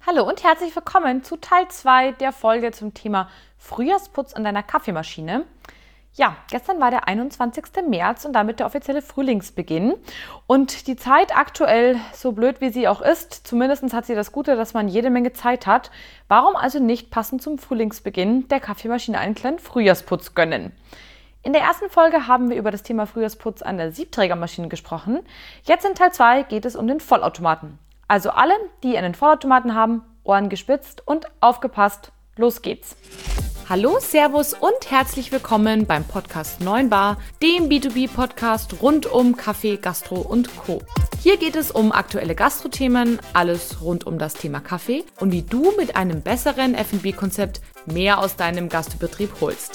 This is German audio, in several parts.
Hallo und herzlich willkommen zu Teil 2 der Folge zum Thema Frühjahrsputz an deiner Kaffeemaschine. Ja, gestern war der 21. März und damit der offizielle Frühlingsbeginn. Und die Zeit aktuell, so blöd wie sie auch ist, zumindest hat sie das Gute, dass man jede Menge Zeit hat. Warum also nicht passend zum Frühlingsbeginn der Kaffeemaschine einen kleinen Frühjahrsputz gönnen? In der ersten Folge haben wir über das Thema Frühjahrsputz an der Siebträgermaschine gesprochen. Jetzt in Teil 2 geht es um den Vollautomaten. Also alle, die einen Vollautomaten haben, Ohren gespitzt und aufgepasst. Los geht's! Hallo, Servus und herzlich willkommen beim Podcast 9 Bar, dem B2B-Podcast rund um Kaffee, Gastro und Co. Hier geht es um aktuelle Gastro-Themen, alles rund um das Thema Kaffee und wie du mit einem besseren F&B-Konzept mehr aus deinem Gastbetrieb holst.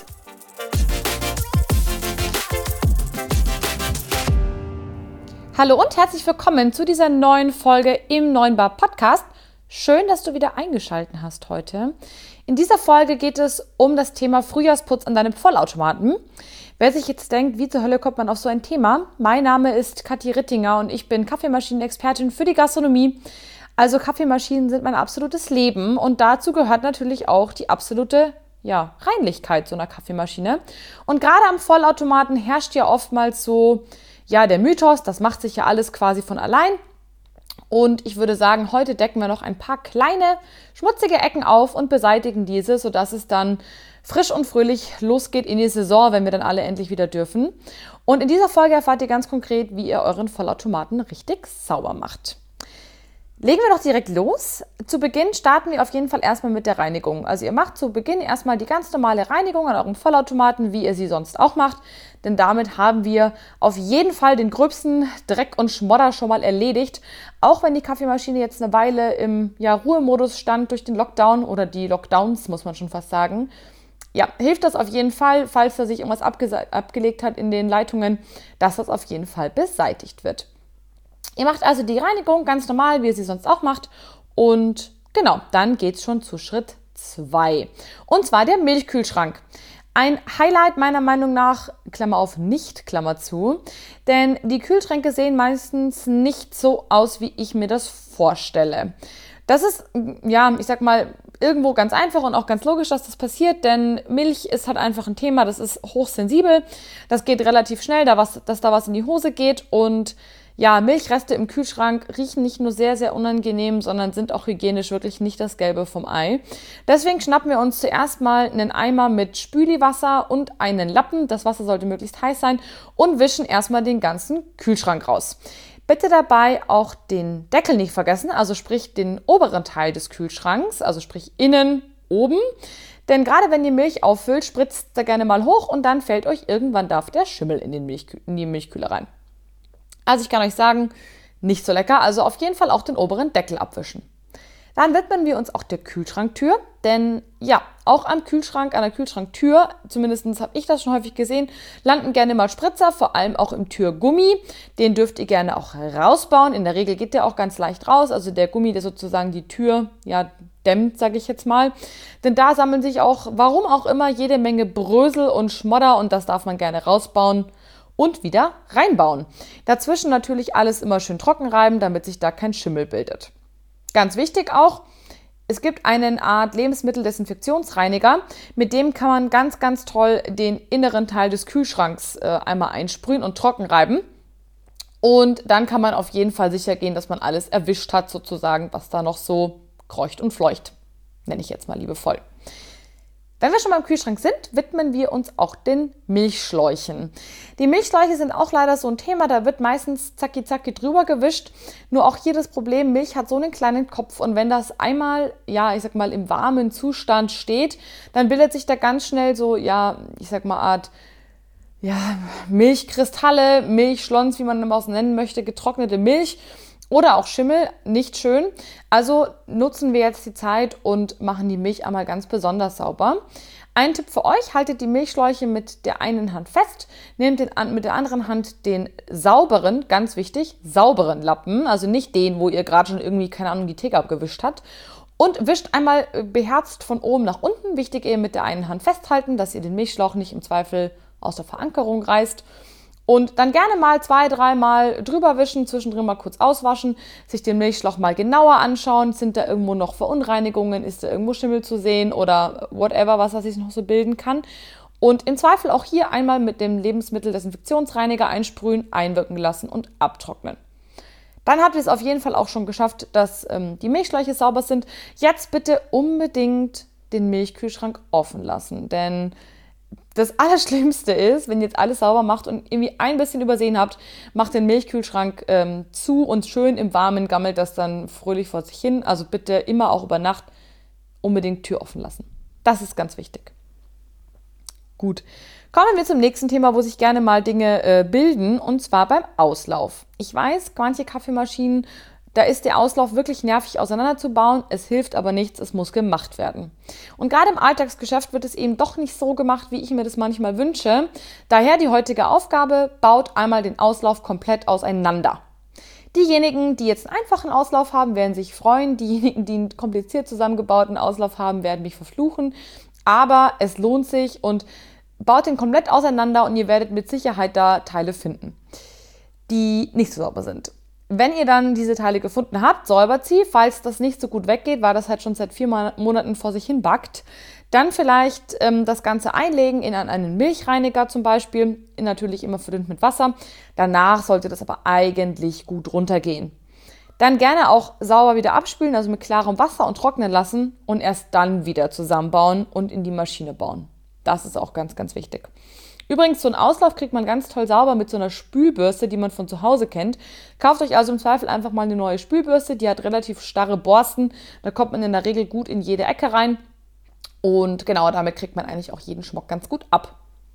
Hallo und herzlich willkommen zu dieser neuen Folge im 9 Bar Podcast. Schön, dass du wieder eingeschaltet hast heute. In dieser Folge geht es um das Thema Frühjahrsputz an deinem Vollautomaten. Wer sich jetzt denkt, wie zur Hölle kommt man auf so ein Thema? Mein Name ist Kathi Rittinger und ich bin Kaffeemaschinenexpertin für die Gastronomie. Also Kaffeemaschinen sind mein absolutes Leben und dazu gehört natürlich auch die absolute Reinlichkeit so einer Kaffeemaschine. Und gerade am Vollautomaten herrscht ja oftmals so der Mythos, das macht sich ja alles quasi von allein. Und ich würde sagen, heute decken wir noch ein paar kleine, schmutzige Ecken auf und beseitigen diese, sodass es dann frisch und fröhlich losgeht in die Saison, wenn wir dann alle endlich wieder dürfen. Und in dieser Folge erfahrt ihr ganz konkret, wie ihr euren Vollautomaten richtig sauber macht. Legen wir doch direkt los. Zu Beginn starten wir auf jeden Fall erstmal mit der Reinigung. Also ihr macht zu Beginn erstmal die ganz normale Reinigung an euren Vollautomaten, wie ihr sie sonst auch macht. Denn damit haben wir auf jeden Fall den gröbsten Dreck und Schmodder schon mal erledigt. Auch wenn die Kaffeemaschine jetzt eine Weile im Ruhemodus stand durch den Lockdown oder die Lockdowns, muss man schon fast sagen. Ja, hilft das auf jeden Fall, falls da sich irgendwas abgelegt hat in den Leitungen, dass das auf jeden Fall beseitigt wird. Ihr macht also die Reinigung ganz normal, wie ihr sie sonst auch macht. Und genau, dann geht es schon zu Schritt 2. Und zwar der Milchkühlschrank. Ein Highlight meiner Meinung nach, Klammer auf, nicht, Klammer zu. Denn die Kühlschränke sehen meistens nicht so aus, wie ich mir das vorstelle. Das ist, ich sag mal, irgendwo ganz einfach und auch ganz logisch, dass das passiert, denn Milch ist halt einfach ein Thema, das ist hochsensibel. Das geht relativ schnell, dass da was in die Hose geht und Milchreste im Kühlschrank riechen nicht nur sehr, sehr unangenehm, sondern sind auch hygienisch wirklich nicht das Gelbe vom Ei. Deswegen schnappen wir uns zuerst mal einen Eimer mit Spüliwasser und einen Lappen. Das Wasser sollte möglichst heiß sein und wischen erstmal den ganzen Kühlschrank raus. Bitte dabei auch den Deckel nicht vergessen, also sprich den oberen Teil des Kühlschranks, also sprich innen oben. Denn gerade wenn ihr Milch auffüllt, spritzt da gerne mal hoch und dann fällt euch irgendwann der Schimmel in die Milchkühle rein. Also ich kann euch sagen, nicht so lecker, also auf jeden Fall auch den oberen Deckel abwischen. Dann widmen wir uns auch der Kühlschranktür, denn auch am Kühlschrank, an der Kühlschranktür, zumindest habe ich das schon häufig gesehen, landen gerne mal Spritzer, vor allem auch im Türgummi. Den dürft ihr gerne auch rausbauen. In der Regel geht der auch ganz leicht raus, also der Gummi, der sozusagen die Tür dämmt, sage ich jetzt mal. Denn da sammeln sich auch, warum auch immer, jede Menge Brösel und Schmodder und das darf man gerne rausbauen und wieder reinbauen. Dazwischen natürlich alles immer schön trocken reiben, damit sich da kein Schimmel bildet. Ganz wichtig auch, es gibt eine Art Lebensmitteldesinfektionsreiniger, mit dem kann man ganz, ganz toll den inneren Teil des Kühlschranks einmal einsprühen und trocken reiben. Und dann kann man auf jeden Fall sicher gehen, dass man alles erwischt hat, sozusagen, was da noch so kreucht und fleucht, nenne ich jetzt mal liebevoll. Wenn wir schon beim Kühlschrank sind, widmen wir uns auch den Milchschläuchen. Die Milchschläuche sind auch leider so ein Thema, da wird meistens zacki drüber gewischt. Nur auch hier das Problem, Milch hat so einen kleinen Kopf und wenn das einmal, im warmen Zustand steht, dann bildet sich da ganz schnell so, Art Milchkristalle, Milchschlons, wie man es auch nennen möchte, getrocknete Milch. Oder auch Schimmel, nicht schön. Also nutzen wir jetzt die Zeit und machen die Milch einmal ganz besonders sauber. Ein Tipp für euch, haltet die Milchschläuche mit der einen Hand fest, nehmt mit der anderen Hand den sauberen, ganz wichtig, sauberen Lappen, also nicht den, wo ihr gerade schon irgendwie, keine Ahnung, die Theke abgewischt habt. Und wischt einmal beherzt von oben nach unten. Wichtig, ihr mit der einen Hand festhalten, dass ihr den Milchschlauch nicht im Zweifel aus der Verankerung reißt. Und dann gerne mal 2-3 Mal drüber wischen, zwischendrin mal kurz auswaschen, sich den Milchschlauch mal genauer anschauen. Sind da irgendwo noch Verunreinigungen? Ist da irgendwo Schimmel zu sehen oder whatever, was sich noch so bilden kann? Und im Zweifel auch hier einmal mit dem Lebensmitteldesinfektionsreiniger einsprühen, einwirken lassen und abtrocknen. Dann habt ihr es auf jeden Fall auch schon geschafft, dass die Milchschläuche sauber sind. Jetzt bitte unbedingt den Milchkühlschrank offen lassen, denn das Allerschlimmste ist, wenn ihr jetzt alles sauber macht und irgendwie ein bisschen übersehen habt, macht den Milchkühlschrank zu und schön im Warmen gammelt das dann fröhlich vor sich hin. Also bitte immer auch über Nacht unbedingt Tür offen lassen. Das ist ganz wichtig. Gut, kommen wir zum nächsten Thema, wo sich gerne mal Dinge bilden, und zwar beim Auslauf. Ich weiß, manche Kaffeemaschinen, da ist der Auslauf wirklich nervig auseinanderzubauen. Es hilft aber nichts, es muss gemacht werden. Und gerade im Alltagsgeschäft wird es eben doch nicht so gemacht, wie ich mir das manchmal wünsche. Daher die heutige Aufgabe: baut einmal den Auslauf komplett auseinander. Diejenigen, die jetzt einen einfachen Auslauf haben, werden sich freuen. Diejenigen, die einen kompliziert zusammengebauten Auslauf haben, werden mich verfluchen. Aber es lohnt sich und baut den komplett auseinander und ihr werdet mit Sicherheit da Teile finden, die nicht so sauber sind. Wenn ihr dann diese Teile gefunden habt, säubert sie. Falls das nicht so gut weggeht, weil das halt schon seit 4 Monaten vor sich hin backt, dann vielleicht das Ganze einlegen in einen Milchreiniger zum Beispiel, natürlich immer verdünnt mit Wasser. Danach sollte das aber eigentlich gut runtergehen. Dann gerne auch sauber wieder abspülen, also mit klarem Wasser, und trocknen lassen und erst dann wieder zusammenbauen und in die Maschine bauen. Das ist auch ganz, ganz wichtig. Übrigens, so einen Auslauf kriegt man ganz toll sauber mit so einer Spülbürste, die man von zu Hause kennt. Kauft euch also im Zweifel einfach mal eine neue Spülbürste, die hat relativ starre Borsten. Da kommt man in der Regel gut in jede Ecke rein. Und genau, damit kriegt man eigentlich auch jeden Schmuck ganz gut ab.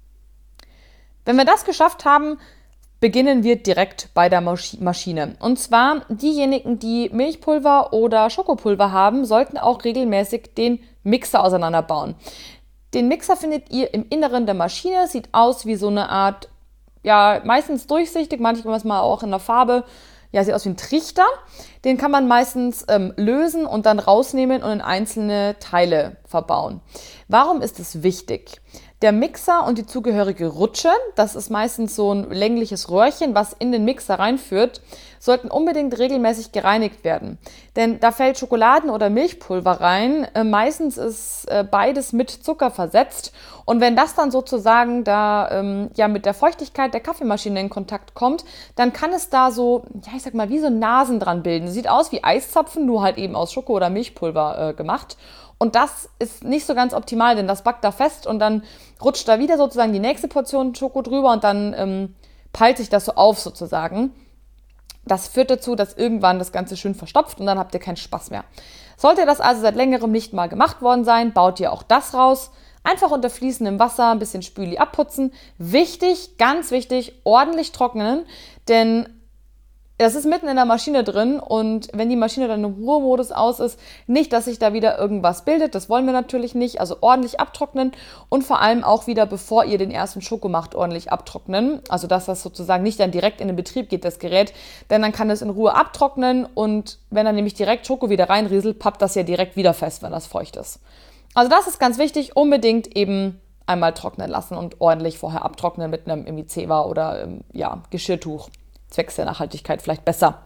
Wenn wir das geschafft haben, beginnen wir direkt bei der Maschine. Und zwar diejenigen, die Milchpulver oder Schokopulver haben, sollten auch regelmäßig den Mixer auseinanderbauen. Den Mixer findet ihr im Inneren der Maschine, sieht aus wie so eine Art, ja, meistens durchsichtig, manchmal auch in der Farbe, ja, sieht aus wie ein Trichter. Den kann man meistens lösen und dann rausnehmen und in einzelne Teile verbauen. Warum ist es wichtig? Der Mixer und die zugehörige Rutsche, das ist meistens so ein längliches Röhrchen, was in den Mixer reinführt, sollten unbedingt regelmäßig gereinigt werden. Denn da fällt Schokoladen- oder Milchpulver rein. Meistens ist beides mit Zucker versetzt. Und wenn das dann sozusagen da mit der Feuchtigkeit der Kaffeemaschine in Kontakt kommt, dann kann es da so, ja, ich sag mal, wie so Nasen dran bilden. Sieht aus wie Eiszapfen, nur halt eben aus Schoko- oder Milchpulver gemacht. Und das ist nicht so ganz optimal, denn das backt da fest und dann rutscht da wieder sozusagen die nächste Portion Schoko drüber und dann peilt sich das so auf sozusagen. Das führt dazu, dass irgendwann das Ganze schön verstopft und dann habt ihr keinen Spaß mehr. Sollte das also seit längerem nicht mal gemacht worden sein, baut ihr auch das raus. Einfach unter fließendem Wasser ein bisschen Spüli abputzen. Wichtig, ganz wichtig, ordentlich trocknen, denn das ist mitten in der Maschine drin und wenn die Maschine dann im Ruhemodus aus ist, nicht, dass sich da wieder irgendwas bildet, das wollen wir natürlich nicht, also ordentlich abtrocknen und vor allem auch wieder, bevor ihr den ersten Schoko macht, ordentlich abtrocknen, also dass das sozusagen nicht dann direkt in den Betrieb geht, das Gerät, denn dann kann es in Ruhe abtrocknen und wenn dann nämlich direkt Schoko wieder reinrieselt, pappt das ja direkt wieder fest, wenn das feucht ist. Also das ist ganz wichtig, unbedingt eben einmal trocknen lassen und ordentlich vorher abtrocknen mit einem irgendwie Zewa oder Geschirrtuch. Zwecks der Nachhaltigkeit vielleicht besser.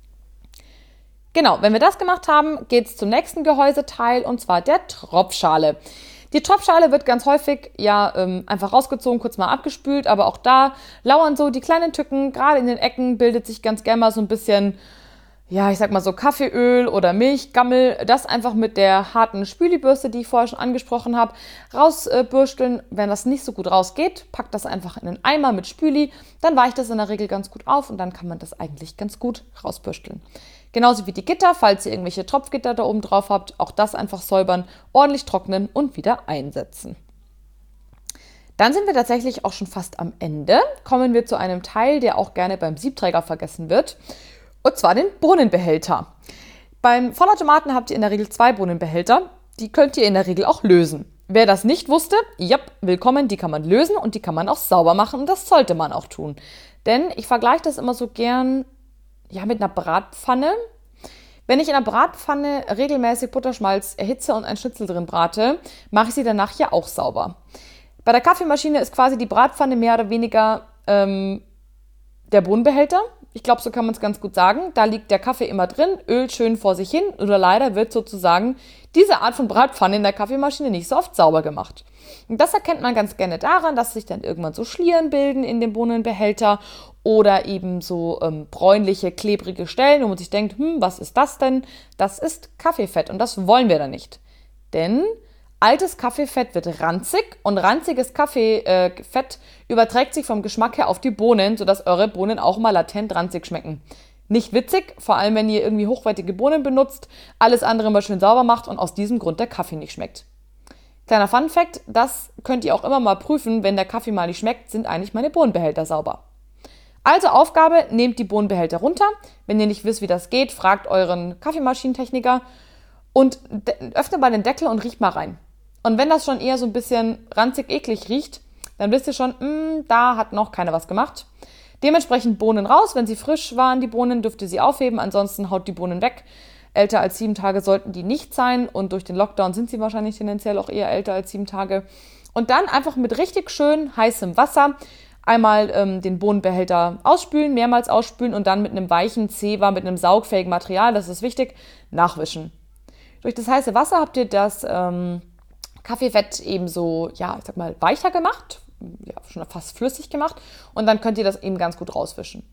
Genau, wenn wir das gemacht haben, geht es zum nächsten Gehäuseteil und zwar der Tropfschale. Die Tropfschale wird ganz häufig einfach rausgezogen, kurz mal abgespült, aber auch da lauern so die kleinen Tücken, gerade in den Ecken bildet sich ganz gerne mal so ein bisschen, ja, ich sag mal so Kaffeeöl oder Milchgammel, das einfach mit der harten Spülibürste, die ich vorher schon angesprochen habe, rausbürsteln. Wenn das nicht so gut rausgeht, packt das einfach in einen Eimer mit Spüli, dann weicht das in der Regel ganz gut auf und dann kann man das eigentlich ganz gut rausbürsteln. Genauso wie die Gitter, falls ihr irgendwelche Tropfgitter da oben drauf habt, auch das einfach säubern, ordentlich trocknen und wieder einsetzen. Dann sind wir tatsächlich auch schon fast am Ende. Kommen wir zu einem Teil, der auch gerne beim Siebträger vergessen wird. Und zwar den Bohnenbehälter. Beim Vollautomaten habt ihr in der Regel 2 Bohnenbehälter. Die könnt ihr in der Regel auch lösen. Wer das nicht wusste, willkommen, die kann man lösen und die kann man auch sauber machen und das sollte man auch tun. Denn ich vergleiche das immer so gern mit einer Bratpfanne. Wenn ich in einer Bratpfanne regelmäßig Butterschmalz erhitze und ein Schnitzel drin brate, mache ich sie danach ja auch sauber. Bei der Kaffeemaschine ist quasi die Bratpfanne mehr oder weniger Der Bohnenbehälter, ich glaube, so kann man es ganz gut sagen, da liegt der Kaffee immer drin, ölt schön vor sich hin oder leider wird sozusagen diese Art von Bratpfanne in der Kaffeemaschine nicht so oft sauber gemacht. Und das erkennt man ganz gerne daran, dass sich dann irgendwann so Schlieren bilden in dem Bohnenbehälter oder eben so bräunliche, klebrige Stellen, wo man sich denkt, was ist das denn? Das ist Kaffeefett und das wollen wir da nicht. Denn altes Kaffeefett wird ranzig und ranziges Kaffeefett überträgt sich vom Geschmack her auf die Bohnen, sodass eure Bohnen auch mal latent ranzig schmecken. Nicht witzig, vor allem wenn ihr irgendwie hochwertige Bohnen benutzt, alles andere mal schön sauber macht und aus diesem Grund der Kaffee nicht schmeckt. Kleiner Funfact, das könnt ihr auch immer mal prüfen, wenn der Kaffee mal nicht schmeckt, sind eigentlich meine Bohnenbehälter sauber. Also Aufgabe, nehmt die Bohnenbehälter runter. Wenn ihr nicht wisst, wie das geht, fragt euren Kaffeemaschinentechniker und öffnet mal den Deckel und riecht mal rein. Und wenn das schon eher so ein bisschen ranzig eklig riecht, dann wisst ihr schon, da hat noch keiner was gemacht. Dementsprechend Bohnen raus. Wenn sie frisch waren, die Bohnen, dürft ihr sie aufheben. Ansonsten haut die Bohnen weg. Älter als 7 Tage sollten die nicht sein. Und durch den Lockdown sind sie wahrscheinlich tendenziell auch eher älter als 7 Tage. Und dann einfach mit richtig schön heißem Wasser einmal den Bohnenbehälter ausspülen, mehrmals ausspülen und dann mit einem weichen Zewa, mit einem saugfähigen Material, das ist wichtig, nachwischen. Durch das heiße Wasser habt ihr das Kaffeefett eben so, weicher gemacht, schon fast flüssig gemacht und dann könnt ihr das eben ganz gut rauswischen.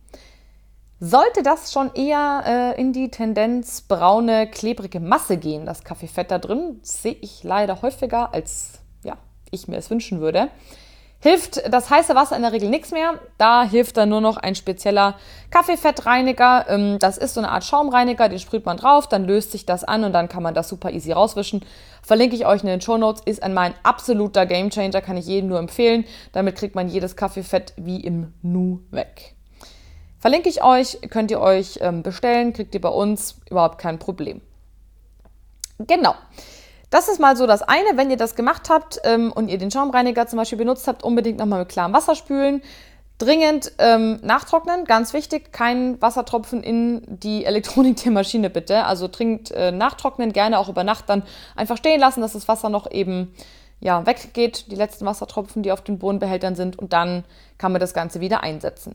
Sollte das schon eher in die Tendenz braune, klebrige Masse gehen, das Kaffeefett da drin, sehe ich leider häufiger, als ich mir es wünschen würde, hilft das heiße Wasser in der Regel nichts mehr. Da hilft dann nur noch ein spezieller Kaffeefettreiniger. Das ist so eine Art Schaumreiniger, den sprüht man drauf, dann löst sich das an und dann kann man das super easy rauswischen. Verlinke ich euch in den Shownotes, ist mein absoluter Gamechanger, kann ich jedem nur empfehlen. Damit kriegt man jedes Kaffeefett wie im Nu weg. Verlinke ich euch, könnt ihr euch bestellen, kriegt ihr bei uns, überhaupt kein Problem. Genau. Das ist mal so das eine, wenn ihr das gemacht habt und ihr den Schaumreiniger zum Beispiel benutzt habt, unbedingt nochmal mit klarem Wasser spülen. Dringend nachtrocknen, ganz wichtig, kein Wassertropfen in die Elektronik der Maschine bitte. Also dringend nachtrocknen, gerne auch über Nacht dann einfach stehen lassen, dass das Wasser noch eben weggeht, die letzten Wassertropfen, die auf den Bohnenbehältern sind und dann kann man das Ganze wieder einsetzen.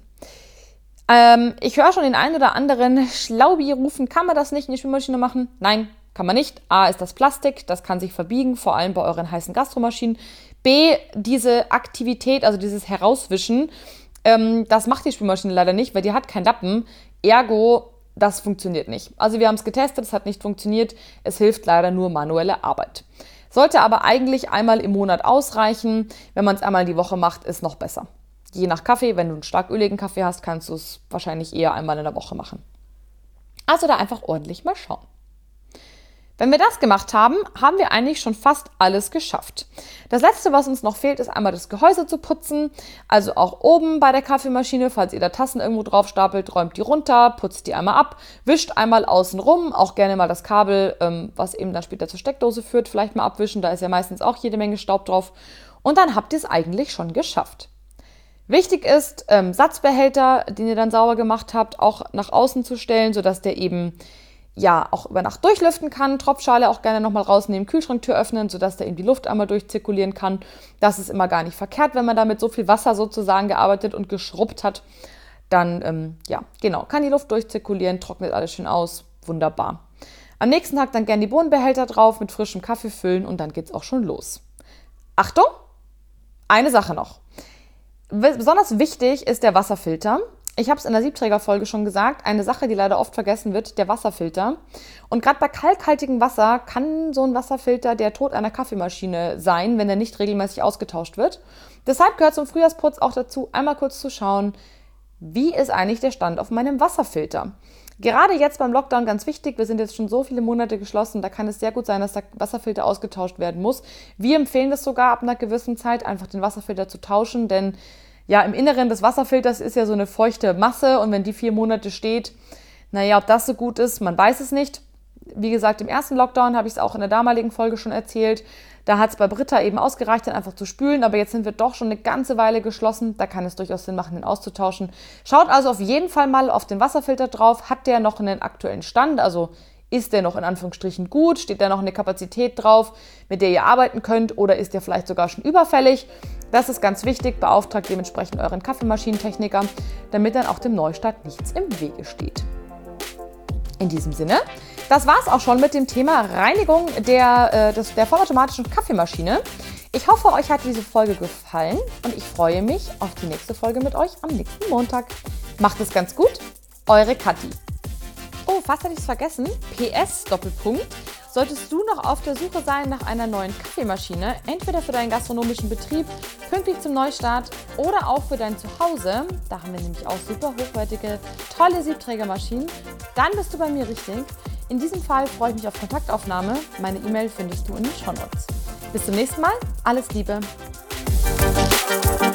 Ich höre schon den einen oder anderen Schlaubi rufen, kann man das nicht in die Spülmaschine machen? Nein. Kann man nicht. A ist das Plastik, das kann sich verbiegen, vor allem bei euren heißen Gastromaschinen. B, diese Aktivität, also dieses Herauswischen, das macht die Spülmaschine leider nicht, weil die hat keinen Lappen. Ergo, das funktioniert nicht. Also wir haben es getestet, es hat nicht funktioniert. Es hilft leider nur manuelle Arbeit. Sollte aber eigentlich einmal im Monat ausreichen. Wenn man es einmal die Woche macht, ist noch besser. Je nach Kaffee, wenn du einen stark öligen Kaffee hast, kannst du es wahrscheinlich eher einmal in der Woche machen. Also da einfach ordentlich mal schauen. Wenn wir das gemacht haben, haben wir eigentlich schon fast alles geschafft. Das Letzte, was uns noch fehlt, ist einmal das Gehäuse zu putzen. Also auch oben bei der Kaffeemaschine, falls ihr da Tassen irgendwo drauf stapelt, räumt die runter, putzt die einmal ab, wischt einmal außen rum, auch gerne mal das Kabel, was eben dann später zur Steckdose führt, vielleicht mal abwischen, da ist ja meistens auch jede Menge Staub drauf. Und dann habt ihr es eigentlich schon geschafft. Wichtig ist, Satzbehälter, den ihr dann sauber gemacht habt, auch nach außen zu stellen, sodass der eben auch über Nacht durchlüften kann. Tropfschale auch gerne nochmal rausnehmen, Kühlschranktür öffnen, sodass da eben die Luft einmal durchzirkulieren kann. Das ist immer gar nicht verkehrt, wenn man da mit so viel Wasser sozusagen gearbeitet und geschrubbt hat. Dann, kann die Luft durchzirkulieren, trocknet alles schön aus. Wunderbar. Am nächsten Tag dann gerne die Bohnenbehälter drauf, mit frischem Kaffee füllen und dann geht's auch schon los. Achtung! Eine Sache noch. Besonders wichtig ist der Wasserfilter. Ich habe es in der Siebträgerfolge schon gesagt, eine Sache, die leider oft vergessen wird, der Wasserfilter. Und gerade bei kalkhaltigem Wasser kann so ein Wasserfilter der Tod einer Kaffeemaschine sein, wenn er nicht regelmäßig ausgetauscht wird. Deshalb gehört zum Frühjahrsputz auch dazu, einmal kurz zu schauen, wie ist eigentlich der Stand auf meinem Wasserfilter. Gerade jetzt beim Lockdown ganz wichtig, wir sind jetzt schon so viele Monate geschlossen, da kann es sehr gut sein, dass der Wasserfilter ausgetauscht werden muss. Wir empfehlen das sogar ab einer gewissen Zeit, einfach den Wasserfilter zu tauschen, denn im Inneren des Wasserfilters ist ja so eine feuchte Masse und wenn die 4 Monate steht, ob das so gut ist, man weiß es nicht. Wie gesagt, im ersten Lockdown habe ich es auch in der damaligen Folge schon erzählt. Da hat es bei Britta eben ausgereicht, dann einfach zu spülen, aber jetzt sind wir doch schon eine ganze Weile geschlossen. Da kann es durchaus Sinn machen, den auszutauschen. Schaut also auf jeden Fall mal auf den Wasserfilter drauf. Hat der noch einen aktuellen Stand? Also Ist der noch in Anführungsstrichen gut? Steht da noch eine Kapazität drauf, mit der ihr arbeiten könnt? Oder ist der vielleicht sogar schon überfällig? Das ist ganz wichtig. Beauftragt dementsprechend euren Kaffeemaschinentechniker, damit dann auch dem Neustart nichts im Wege steht. In diesem Sinne, das war es auch schon mit dem Thema Reinigung der vollautomatischen Kaffeemaschine. Ich hoffe, euch hat diese Folge gefallen und ich freue mich auf die nächste Folge mit euch am nächsten Montag. Macht es ganz gut, eure Kathi. Oh, fast hatte ich es vergessen. PS, Doppelpunkt. Solltest du noch auf der Suche sein nach einer neuen Kaffeemaschine, entweder für deinen gastronomischen Betrieb, pünktlich zum Neustart oder auch für dein Zuhause, da haben wir nämlich auch super hochwertige, tolle Siebträgermaschinen, dann bist du bei mir richtig. In diesem Fall freue ich mich auf Kontaktaufnahme. Meine E-Mail findest du in den Shownotes. Bis zum nächsten Mal. Alles Liebe.